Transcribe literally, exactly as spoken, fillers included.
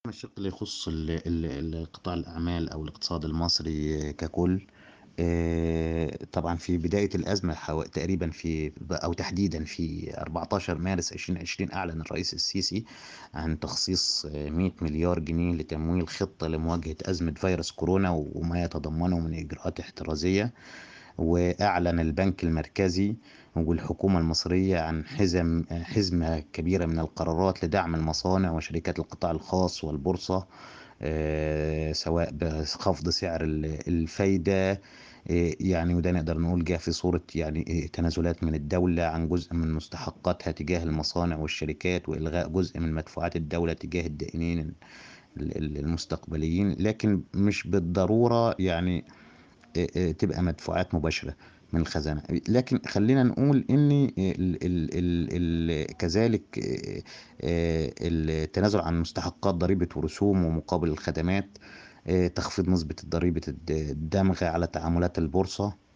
أما الشق اللي يخص ال- ال- ال- قطاع الأعمال أو الاقتصاد المصري ككل. آه، طبعا في بداية الأزمة حو- تقريبا في أو تحديدا في أربعة عشر مارس ألفين وعشرين أعلن الرئيس السيسي عن تخصيص آه، مئة مليار جنيه لتمويل خطة لمواجهة أزمة فيروس كورونا وما يتضمنه من إجراءات احترازية. وأعلن البنك المركزي والحكومة المصرية عن حزم حزمة كبيرة من القرارات لدعم المصانع وشركات القطاع الخاص والبورصة. آه، سواء بخفض سعر ال- الفايدة. آه، يعني وده نقدر نقول جاء في صورة يعني آه، تنازلات من الدولة عن جزء من مستحقاتها تجاه المصانع والشركات، وإلغاء جزء من مدفوعات الدولة تجاه الدائنين ال- ال- المستقبليين، لكن مش بالضرورة يعني آه، آه، تبقى مدفوعات مباشرة من الخزانة. لكن خلينا نقول ان ال ال ال ال كذلك آه، آه، التنازل عن مستحقات ضريبة ورسوم ومقابل الخدمات. آه، تخفيض نسبة ضريبة الد- الدمغ على تعاملات البورصة.